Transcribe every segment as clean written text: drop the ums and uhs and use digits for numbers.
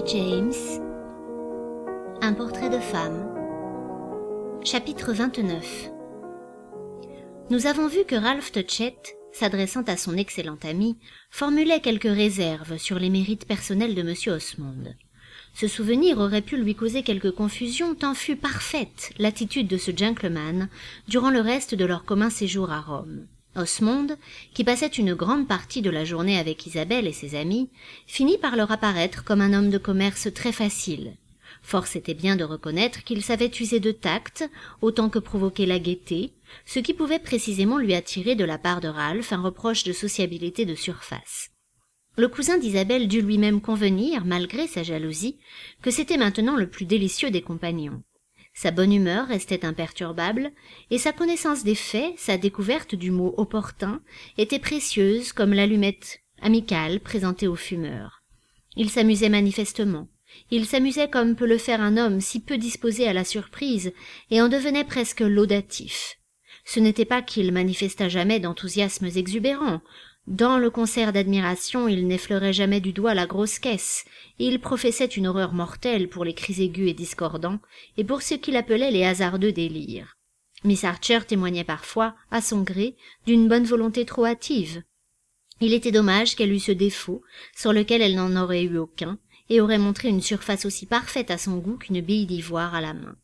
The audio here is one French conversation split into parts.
James. Un portrait de femme. Chapitre 29. Nous avons vu que Ralph Touchett, s'adressant à son excellent ami, formulait quelques réserves sur les mérites personnels de M. Osmond. Ce souvenir aurait pu lui causer quelque confusion tant fut parfaite l'attitude de ce gentleman durant le reste de leur commun séjour à Rome. Osmond, qui passait une grande partie de la journée avec Isabelle et ses amis, finit par leur apparaître comme un homme de commerce très facile. Force était bien de reconnaître qu'il savait user de tact autant que provoquer la gaieté, ce qui pouvait précisément lui attirer de la part de Ralph un reproche de sociabilité de surface. Le cousin d'Isabelle dut lui-même convenir, malgré sa jalousie, que c'était maintenant le plus délicieux des compagnons. Sa bonne humeur restait imperturbable, et sa connaissance des faits, sa découverte du mot opportun, était précieuse comme l'allumette amicale présentée aux fumeurs. Il s'amusait manifestement. Il s'amusait comme peut le faire un homme si peu disposé à la surprise, et en devenait presque laudatif. Ce n'était pas qu'il manifestât jamais d'enthousiasmes exubérants. Dans le concert d'admiration, il n'effleurait jamais du doigt la grosse caisse. Il professait une horreur mortelle pour les cris aigus et discordants, et pour ce qu'il appelait les hasardeux délires. Miss Archer témoignait parfois, à son gré, d'une bonne volonté trop hâtive. Il était dommage qu'elle eût ce défaut, sur lequel elle n'en aurait eu aucun, et aurait montré une surface aussi parfaite à son goût qu'une bille d'ivoire à la main.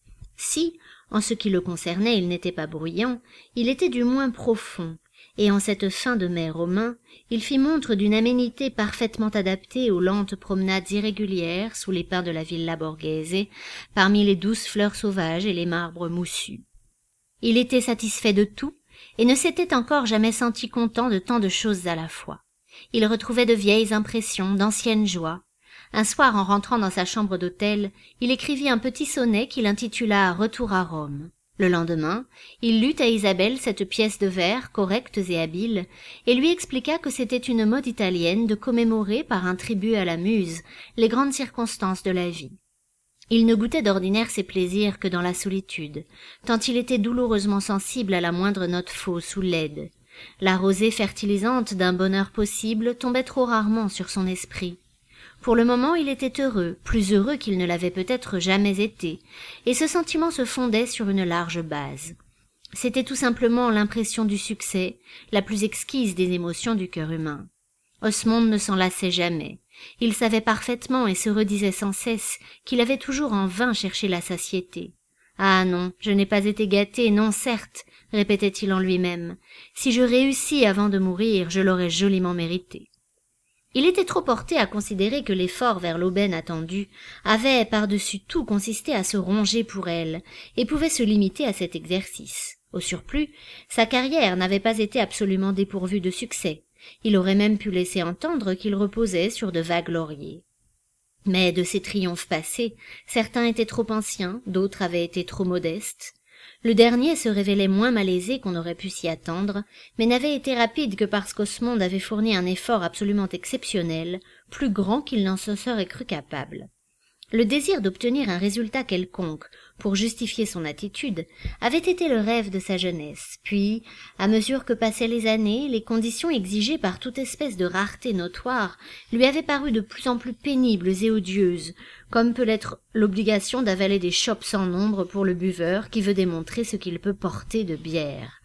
Si, en ce qui le concernait, il n'était pas bruyant, il était du moins profond, et en cette fin de mai romain, il fit montre d'une aménité parfaitement adaptée aux lentes promenades irrégulières sous les pins de la Villa Borghese, parmi les douces fleurs sauvages et les marbres moussus. Il était satisfait de tout, et ne s'était encore jamais senti content de tant de choses à la fois. Il retrouvait de vieilles impressions, d'anciennes joies. Un soir, en rentrant dans sa chambre d'hôtel, il écrivit un petit sonnet qu'il intitula « Retour à Rome ». Le lendemain, il lut à Isabelle cette pièce de vers, correctes et habiles, et lui expliqua que c'était une mode italienne de commémorer par un tribut à la muse les grandes circonstances de la vie. Il ne goûtait d'ordinaire ses plaisirs que dans la solitude, tant il était douloureusement sensible à la moindre note fausse ou laide. La rosée fertilisante d'un bonheur possible tombait trop rarement sur son esprit. Pour le moment, il était heureux, plus heureux qu'il ne l'avait peut-être jamais été, et ce sentiment se fondait sur une large base. C'était tout simplement l'impression du succès, la plus exquise des émotions du cœur humain. Osmond ne s'en lassait jamais. Il savait parfaitement et se redisait sans cesse qu'il avait toujours en vain cherché la satiété. « Ah non, je n'ai pas été gâté, non certes, » répétait-il en lui-même. « Si je réussis avant de mourir, je l'aurais joliment mérité. » Il était trop porté à considérer que l'effort vers l'aubaine attendue avait par-dessus tout consisté à se ronger pour elle, et pouvait se limiter à cet exercice. Au surplus, sa carrière n'avait pas été absolument dépourvue de succès. Il aurait même pu laisser entendre qu'il reposait sur de vagues lauriers. Mais de ces triomphes passés, certains étaient trop anciens, d'autres avaient été trop modestes. Le dernier se révélait moins malaisé qu'on aurait pu s'y attendre, mais n'avait été rapide que parce qu'Osmond avait fourni un effort absolument exceptionnel, plus grand qu'il n'en se serait cru capable. Le désir d'obtenir un résultat quelconque, pour justifier son attitude, avait été le rêve de sa jeunesse, puis, à mesure que passaient les années, les conditions exigées par toute espèce de rareté notoire lui avaient paru de plus en plus pénibles et odieuses, comme peut l'être l'obligation d'avaler des chopes sans nombre pour le buveur qui veut démontrer ce qu'il peut porter de bière.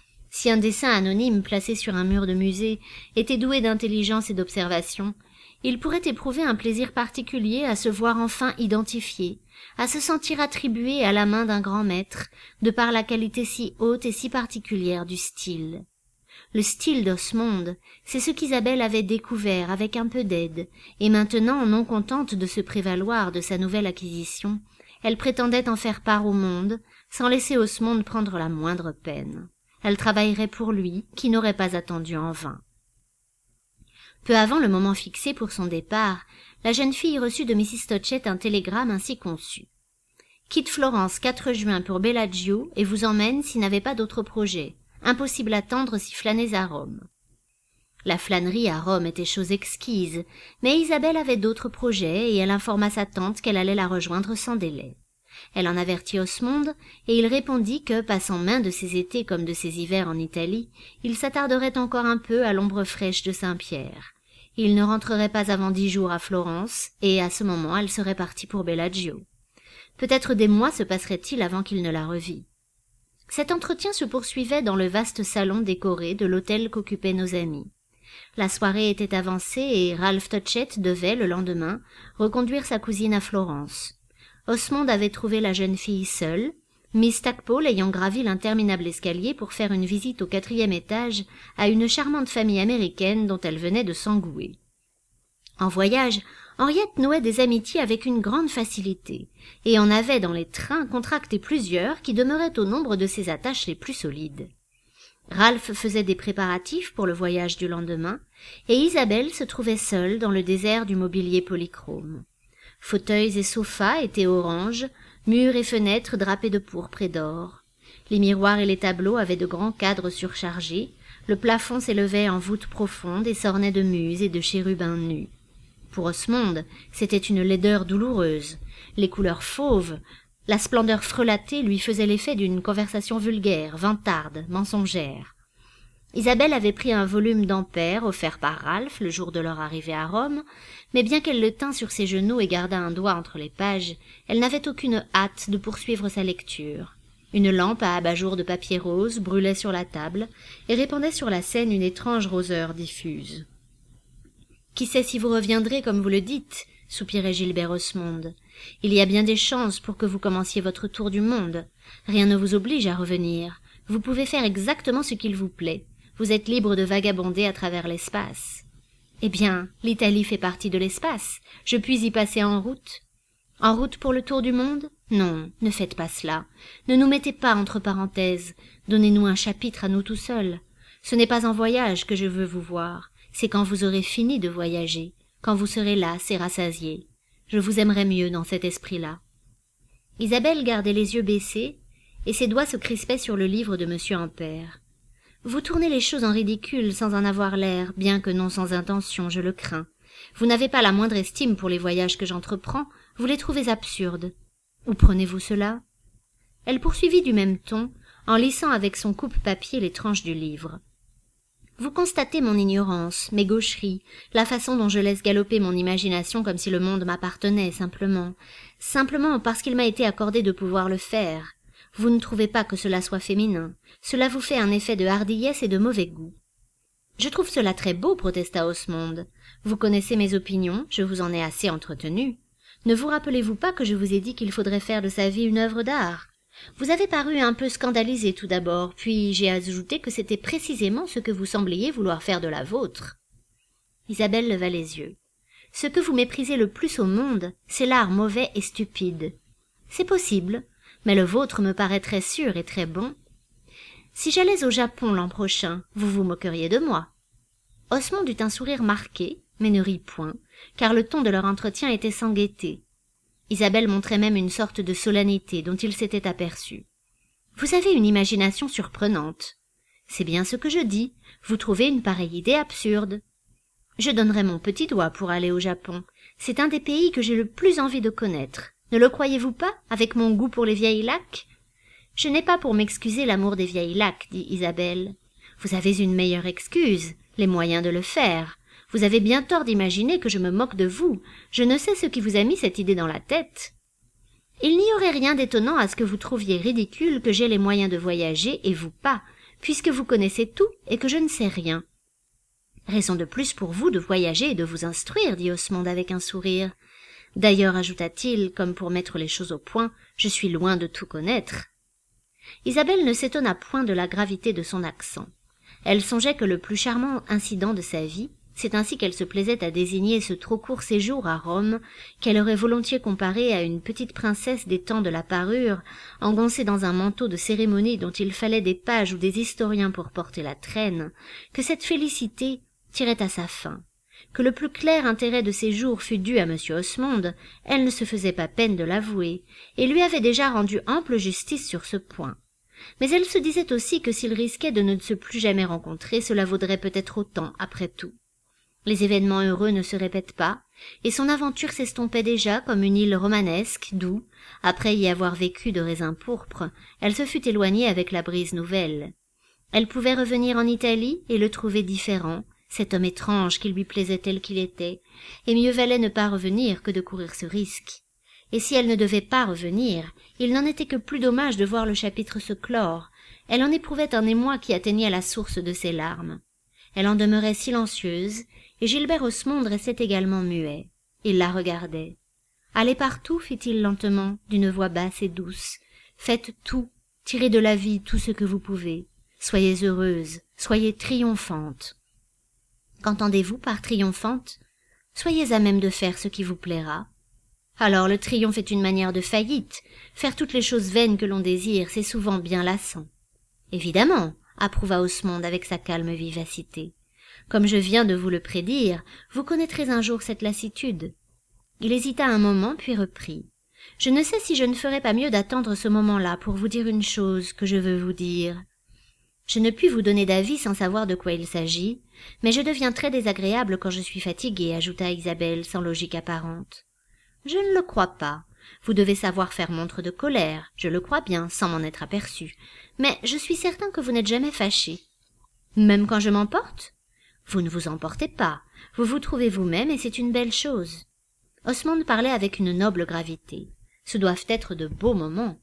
Si un dessin anonyme placé sur un mur de musée était doué d'intelligence et d'observation, il pourrait éprouver un plaisir particulier à se voir enfin identifié, à se sentir attribué à la main d'un grand maître, de par la qualité si haute et si particulière du style. Le style d'Osmond, c'est ce qu'Isabelle avait découvert avec un peu d'aide, et maintenant, non contente de se prévaloir de sa nouvelle acquisition, elle prétendait en faire part au monde, sans laisser Osmond prendre la moindre peine. Elle travaillerait pour lui, qui n'aurait pas attendu en vain. Peu avant le moment fixé pour son départ, la jeune fille reçut de Mrs. Touchett un télégramme ainsi conçu. « Quitte Florence 4 juin pour Bellagio et vous emmène s'il n'avait pas d'autre projet. Impossible à attendre si flânez à Rome. » La flânerie à Rome était chose exquise, mais Isabelle avait d'autres projets et elle informa sa tante qu'elle allait la rejoindre sans délai. Elle en avertit Osmond, et il répondit que, passant main de ses étés comme de ses hivers en Italie, il s'attarderait encore un peu à l'ombre fraîche de Saint-Pierre. Il ne rentrerait pas avant 10 jours à Florence, et à ce moment elle serait partie pour Bellagio. Peut-être des mois se passeraient-ils avant qu'il ne la revît. Cet entretien se poursuivait dans le vaste salon décoré de l'hôtel qu'occupaient nos amis. La soirée était avancée et Ralph Touchett devait, le lendemain, reconduire sa cousine à Florence. Osmond avait trouvé la jeune fille seule, Miss Stackpole ayant gravi l'interminable escalier pour faire une visite au 4e étage à une charmante famille américaine dont elle venait de s'engouer. En voyage, Henriette nouait des amitiés avec une grande facilité, et en avait dans les trains contracté plusieurs qui demeuraient au nombre de ses attaches les plus solides. Ralph faisait des préparatifs pour le voyage du lendemain, et Isabelle se trouvait seule dans le désert du mobilier polychrome. Fauteuils et sofas étaient orange, murs et fenêtres drapés de pourpre et d'or. Les miroirs et les tableaux avaient de grands cadres surchargés, le plafond s'élevait en voûte profonde et s'ornait de muses et de chérubins nus. Pour Osmond, c'était une laideur douloureuse. Les couleurs fauves, la splendeur frelatée lui faisaient l'effet d'une conversation vulgaire, vantarde, mensongère. Isabelle avait pris un volume d'Ampère offert par Ralph le jour de leur arrivée à Rome, mais bien qu'elle le tînt sur ses genoux et gardât un doigt entre les pages, elle n'avait aucune hâte de poursuivre sa lecture. Une lampe à abat-jour de papier rose brûlait sur la table et répandait sur la scène une étrange roseur diffuse. « Qui sait si vous reviendrez comme vous le dites ?» soupirait Gilbert Osmond. « Il y a bien des chances pour que vous commenciez votre tour du monde. Rien ne vous oblige à revenir. Vous pouvez faire exactement ce qu'il vous plaît. Vous êtes libre de vagabonder à travers l'espace. » « Eh bien, l'Italie fait partie de l'espace. Je puis y passer en route. » « En route pour le tour du monde ? Non, ne faites pas cela. Ne nous mettez pas entre parenthèses. Donnez-nous un chapitre à nous tout seuls. Ce n'est pas en voyage que je veux vous voir. C'est quand vous aurez fini de voyager, quand vous serez lasse et rassasié. Je vous aimerai mieux dans cet esprit-là. » Isabelle gardait les yeux baissés, et ses doigts se crispaient sur le livre de M. Ampère. « Vous tournez les choses en ridicule sans en avoir l'air, bien que non sans intention, je le crains. Vous n'avez pas la moindre estime pour les voyages que j'entreprends, vous les trouvez absurdes. Où prenez-vous cela ?» Elle poursuivit du même ton, en lissant avec son coupe-papier les tranches du livre. « Vous constatez mon ignorance, mes gaucheries, la façon dont je laisse galoper mon imagination comme si le monde m'appartenait, simplement parce qu'il m'a été accordé de pouvoir le faire. Vous ne trouvez pas que cela soit féminin. Cela vous fait un effet de hardiesse et de mauvais goût. » « Je trouve cela très beau, » protesta Osmond. « Vous connaissez mes opinions, je vous en ai assez entretenu. Ne vous rappelez-vous pas que je vous ai dit qu'il faudrait faire de sa vie une œuvre d'art ? Vous avez paru un peu scandalisé tout d'abord, puis j'ai ajouté que c'était précisément ce que vous sembliez vouloir faire de la vôtre. » Isabelle leva les yeux. « Ce que vous méprisez le plus au monde, c'est l'art mauvais et stupide. C'est possible, mais le vôtre me paraît très sûr et très bon. Si j'allais au Japon l'an prochain, vous vous moqueriez de moi. » Osmond eut un sourire marqué, mais ne rit point, car le ton de leur entretien était sans gaieté. Isabelle montrait même une sorte de solennité dont il s'était aperçu. « Vous avez une imagination surprenante. »« C'est bien ce que je dis. Vous trouvez une pareille idée absurde. »« Je donnerais mon petit doigt pour aller au Japon. C'est un des pays que j'ai le plus envie de connaître. Ne le croyez-vous pas, avec mon goût pour les vieilles lacs ? » « Je n'ai pas pour m'excuser l'amour des vieilles lacs, dit Isabelle. Vous avez une meilleure excuse, les moyens de le faire. Vous avez bien tort d'imaginer que je me moque de vous. Je ne sais ce qui vous a mis cette idée dans la tête. Il n'y aurait rien d'étonnant à ce que vous trouviez ridicule que j'aie les moyens de voyager et vous pas, puisque vous connaissez tout et que je ne sais rien. Raison de plus pour vous de voyager et de vous instruire, dit Osmond avec un sourire. D'ailleurs, ajouta-t-il, comme pour mettre les choses au point, je suis loin de tout connaître. Isabelle ne s'étonna point de la gravité de son accent. Elle songeait que le plus charmant incident de sa vie, c'est ainsi qu'elle se plaisait à désigner ce trop court séjour à Rome, qu'elle aurait volontiers comparé à une petite princesse des temps de la parure, engoncée dans un manteau de cérémonie dont il fallait des pages ou des historiens pour porter la traîne, que cette félicité tirait à sa fin. Que le plus clair intérêt de ses jours fût dû à M. Osmond, elle ne se faisait pas peine de l'avouer, et lui avait déjà rendu ample justice sur ce point. Mais elle se disait aussi que s'ils risquaient de ne se plus jamais rencontrer, cela vaudrait peut-être autant, après tout. Les événements heureux ne se répètent pas, et son aventure s'estompait déjà comme une île romanesque d'où, après y avoir vécu de raisins pourpres, elle se fût éloignée avec la brise nouvelle. Elle pouvait revenir en Italie et le trouver différent, cet homme étrange qui lui plaisait tel qu'il était, et mieux valait ne pas revenir que de courir ce risque. Et si elle ne devait pas revenir, il n'en était que plus dommage de voir le chapitre se clore. Elle en éprouvait un émoi qui atteignait la source de ses larmes. Elle en demeurait silencieuse, et Gilbert Osmond restait également muet. Il la regardait. « Allez partout, fit-il lentement, d'une voix basse et douce. Faites tout, tirez de la vie tout ce que vous pouvez. Soyez heureuse, soyez triomphante. » Qu'entendez-vous par triomphante? Soyez à même de faire ce qui vous plaira. Alors le triomphe est une manière de faillite. Faire toutes les choses vaines que l'on désire, c'est souvent bien lassant. Évidemment, approuva Osmond avec sa calme vivacité. Comme je viens de vous le prédire, vous connaîtrez un jour cette lassitude. Il hésita un moment, puis reprit. Je ne sais si je ne ferais pas mieux d'attendre ce moment-là pour vous dire une chose que je veux vous dire. Je ne puis vous donner d'avis sans savoir de quoi il s'agit, mais je deviens très désagréable quand je suis fatiguée, ajouta Isabelle sans logique apparente. Je ne le crois pas. Vous devez savoir faire montre de colère, je le crois bien, sans m'en être aperçu. Mais je suis certain que vous n'êtes jamais fâché. Même quand je m'emporte? Vous ne vous emportez pas. Vous vous trouvez vous-même et c'est une belle chose. Osmond parlait avec une noble gravité. Ce doivent être de beaux moments.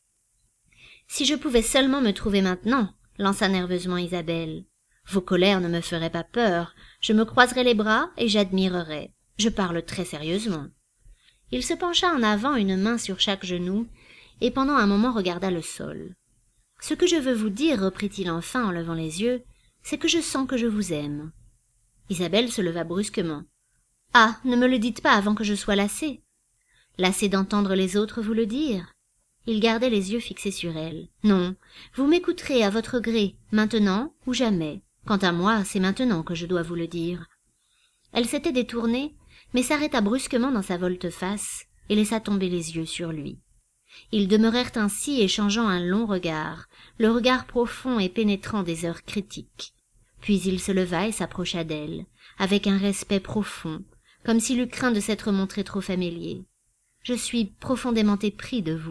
Si je pouvais seulement me trouver maintenant, lança nerveusement Isabelle. Vos colères ne me feraient pas peur. Je me croiserais les bras et j'admirerais. Je parle très sérieusement. Il se pencha en avant, une main sur chaque genou, et pendant un moment regarda le sol. « Ce que je veux vous dire, reprit-il enfin en levant les yeux, c'est que je sens que je vous aime. » Isabelle se leva brusquement. « Ah, ne me le dites pas avant que je sois lassée. » « Lassée d'entendre les autres vous le dire. » Il gardait les yeux fixés sur elle. « Non, vous m'écouterez à votre gré, maintenant ou jamais. Quant à moi, c'est maintenant que je dois vous le dire. » Elle s'était détournée, mais s'arrêta brusquement dans sa volte-face et laissa tomber les yeux sur lui. Ils demeurèrent ainsi échangeant un long regard, le regard profond et pénétrant des heures critiques. Puis il se leva et s'approcha d'elle, avec un respect profond, comme s'il eût craint de s'être montré trop familier. « Je suis profondément épris de vous. »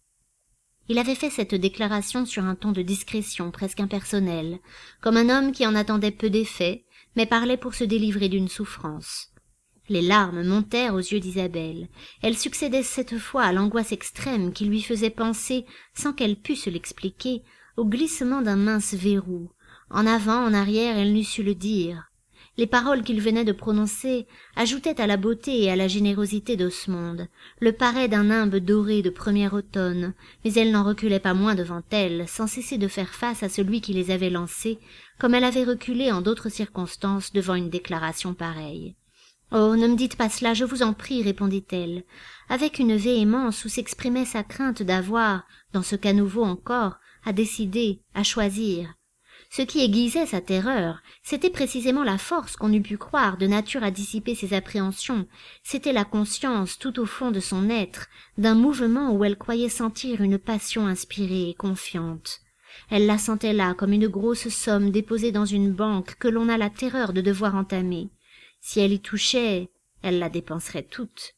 Il avait fait cette déclaration sur un ton de discrétion presque impersonnel, comme un homme qui en attendait peu d'effet, mais parlait pour se délivrer d'une souffrance. Les larmes montèrent aux yeux d'Isabelle. Elles succédaient cette fois à l'angoisse extrême qui lui faisait penser, sans qu'elle pût se l'expliquer, au glissement d'un mince verrou. En avant, en arrière, elle n'eût su le dire. Les paroles qu'il venait de prononcer ajoutaient à la beauté et à la générosité d'Osmond, le paraît d'un nimbe doré de premier automne, mais elle n'en reculait pas moins devant elle, sans cesser de faire face à celui qui les avait lancées, comme elle avait reculé en d'autres circonstances devant une déclaration pareille. « Oh, ne me dites pas cela, je vous en prie, répondit-elle, avec une véhémence où s'exprimait sa crainte d'avoir, dans ce cas nouveau encore, à décider, à choisir. Ce qui aiguisait sa terreur, c'était précisément la force qu'on eût pu croire de nature à dissiper ses appréhensions, c'était la conscience, tout au fond de son être, d'un mouvement où elle croyait sentir une passion inspirée et confiante. Elle la sentait là comme une grosse somme déposée dans une banque que l'on a la terreur de devoir entamer. Si elle y touchait, elle la dépenserait toute.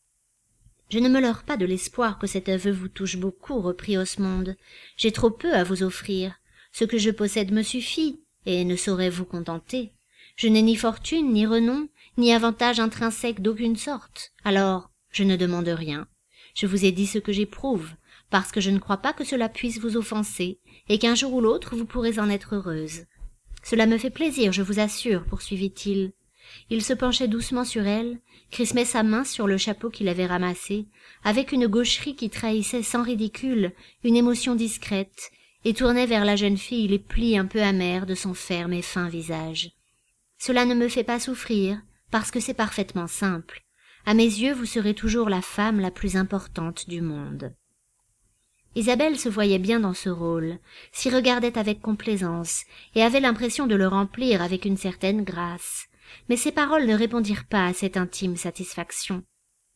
« Je ne me leurre pas de l'espoir que cet aveu vous touche beaucoup, reprit Osmond. J'ai trop peu à vous offrir. Ce que je possède me suffit, et ne saurait vous contenter. Je n'ai ni fortune, ni renom, ni avantage intrinsèque d'aucune sorte. Alors, je ne demande rien. Je vous ai dit ce que j'éprouve, parce que je ne crois pas que cela puisse vous offenser, et qu'un jour ou l'autre vous pourrez en être heureuse. Cela me fait plaisir, je vous assure, poursuivit-il. Il se penchait doucement sur elle, crispait sa main sur le chapeau qu'il avait ramassé, avec une gaucherie qui trahissait sans ridicule une émotion discrète, et tournait vers la jeune fille les plis un peu amers de son ferme et fin visage. « Cela ne me fait pas souffrir, parce que c'est parfaitement simple. À mes yeux, vous serez toujours la femme la plus importante du monde. » Isabelle se voyait bien dans ce rôle, s'y regardait avec complaisance, et avait l'impression de le remplir avec une certaine grâce. Mais ses paroles ne répondirent pas à cette intime satisfaction.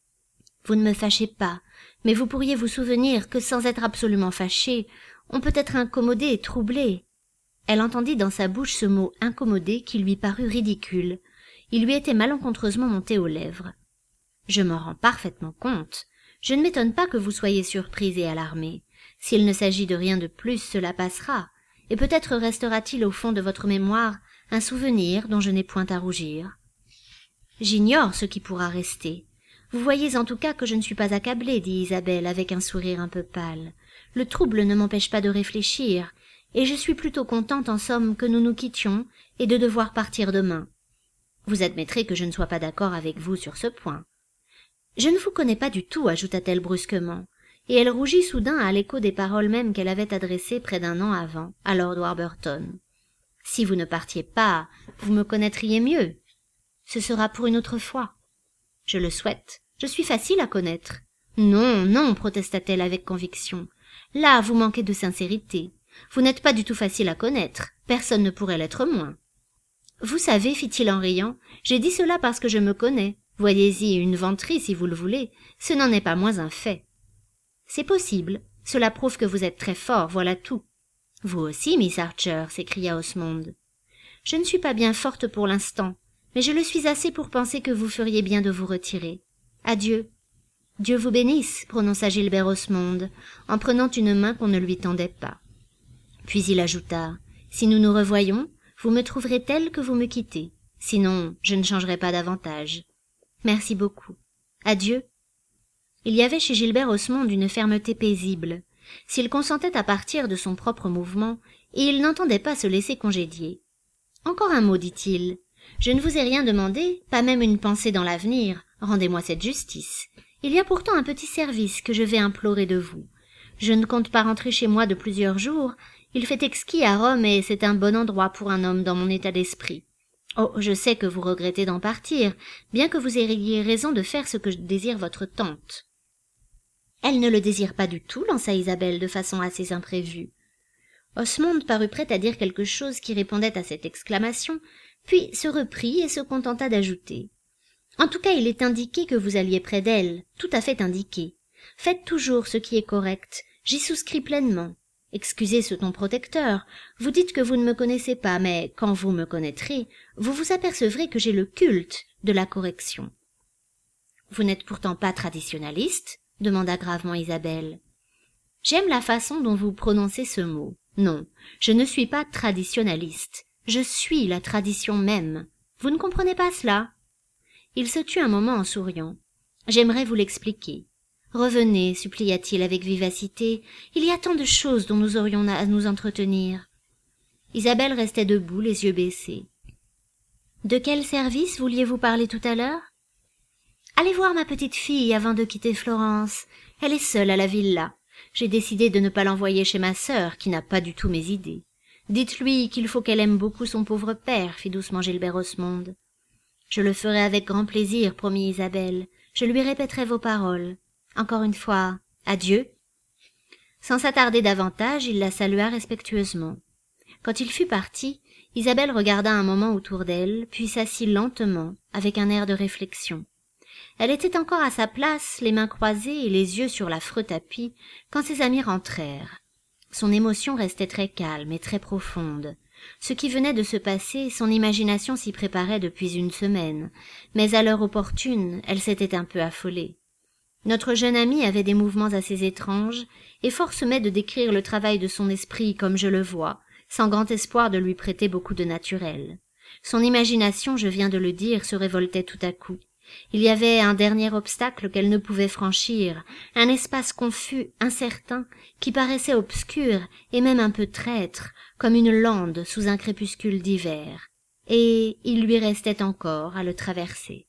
« Vous ne me fâchez pas, mais vous pourriez vous souvenir que sans être absolument fâché, on peut être incommodé et troublé. » Elle entendit dans sa bouche ce mot « incommodé » qui lui parut ridicule. Il lui était malencontreusement monté aux lèvres. « Je m'en rends parfaitement compte. Je ne m'étonne pas que vous soyez surprise et alarmée. S'il ne s'agit de rien de plus, cela passera, et peut-être restera-t-il au fond de votre mémoire un souvenir dont je n'ai point à rougir. J'ignore ce qui pourra rester. Vous voyez en tout cas que je ne suis pas accablée, dit Isabelle avec un sourire un peu pâle. Le trouble ne m'empêche pas de réfléchir, et je suis plutôt contente en somme que nous nous quittions et de devoir partir demain. Vous admettrez que je ne sois pas d'accord avec vous sur ce point. Je ne vous connais pas du tout, ajouta-t-elle brusquement, et elle rougit soudain à l'écho des paroles mêmes qu'elle avait adressées près d'un an avant à Lord Warburton. Si vous ne partiez pas, vous me connaîtriez mieux. Ce sera pour une autre fois. Je le souhaite. Je suis facile à connaître. Non, non, protesta-t-elle avec conviction. Là, vous manquez de sincérité. Vous n'êtes pas du tout facile à connaître. Personne ne pourrait l'être moins. Vous savez, fit-il en riant, j'ai dit cela parce que je me connais. Voyez-y une vanterie si vous le voulez. Ce n'en est pas moins un fait. C'est possible. Cela prouve que vous êtes très fort, voilà tout. Vous aussi, Miss Archer, s'écria Osmond. Je ne suis pas bien forte pour l'instant, mais je le suis assez pour penser que vous feriez bien de vous retirer. Adieu. Dieu vous bénisse, prononça Gilbert Osmond, en prenant une main qu'on ne lui tendait pas. Puis il ajouta, si nous nous revoyons, vous me trouverez telle que vous me quittez. Sinon, je ne changerai pas davantage. Merci beaucoup. Adieu. Il y avait chez Gilbert Osmond une fermeté paisible. S'il consentait à partir de son propre mouvement, et il n'entendait pas se laisser congédier. Encore un mot, dit-il. Je ne vous ai rien demandé, pas même une pensée dans l'avenir. Rendez-moi cette justice. Il y a pourtant un petit service que je vais implorer de vous. Je ne compte pas rentrer chez moi de plusieurs jours. Il fait exquis à Rome et c'est un bon endroit pour un homme dans mon état d'esprit. Oh, je sais que vous regrettez d'en partir, bien que vous ayez raison de faire ce que désire votre tante. Elle ne le désire pas du tout, lança Isabelle de façon assez imprévue. Osmond parut prêt à dire quelque chose qui répondait à cette exclamation, puis se reprit et se contenta d'ajouter. En tout cas, il est indiqué que vous alliez près d'elle, tout à fait indiqué. Faites toujours ce qui est correct, j'y souscris pleinement. Excusez ce ton protecteur, vous dites que vous ne me connaissez pas, mais quand vous me connaîtrez, vous vous apercevrez que j'ai le culte de la correction. Vous n'êtes pourtant pas traditionnaliste? Demanda gravement Isabelle. J'aime la façon dont vous prononcez ce mot. Non, je ne suis pas traditionnaliste. Je suis la tradition même. Vous ne comprenez pas cela? Il se tut un moment en souriant. J'aimerais vous l'expliquer. Revenez, supplia-t-il avec vivacité. Il y a tant de choses dont nous aurions à nous entretenir. Isabelle restait debout, les yeux baissés. De quel service vouliez-vous parler tout à l'heure? Allez voir ma petite fille avant de quitter Florence. Elle est seule à la villa. J'ai décidé de ne pas l'envoyer chez ma sœur, qui n'a pas du tout mes idées. Dites-lui qu'il faut qu'elle aime beaucoup son pauvre père, fit doucement Gilbert Osmond. Je le ferai avec grand plaisir, promit Isabelle. Je lui répéterai vos paroles. Encore une fois, adieu. Sans s'attarder davantage, il la salua respectueusement. Quand il fut parti, Isabelle regarda un moment autour d'elle, puis s'assit lentement, avec un air de réflexion. Elle était encore à sa place, les mains croisées et les yeux sur l'affreux tapis, quand ses amis rentrèrent. Son émotion restait très calme et très profonde. Ce qui venait de se passer, son imagination s'y préparait depuis une semaine, mais à l'heure opportune, elle s'était un peu affolée. Notre jeune ami avait des mouvements assez étranges, et force m'est de décrire le travail de son esprit comme je le vois, sans grand espoir de lui prêter beaucoup de naturel. Son imagination, je viens de le dire, se révoltait tout à coup. Il y avait un dernier obstacle qu'elle ne pouvait franchir, un espace confus, incertain, qui paraissait obscur et même un peu traître, comme une lande sous un crépuscule d'hiver, et il lui restait encore à le traverser.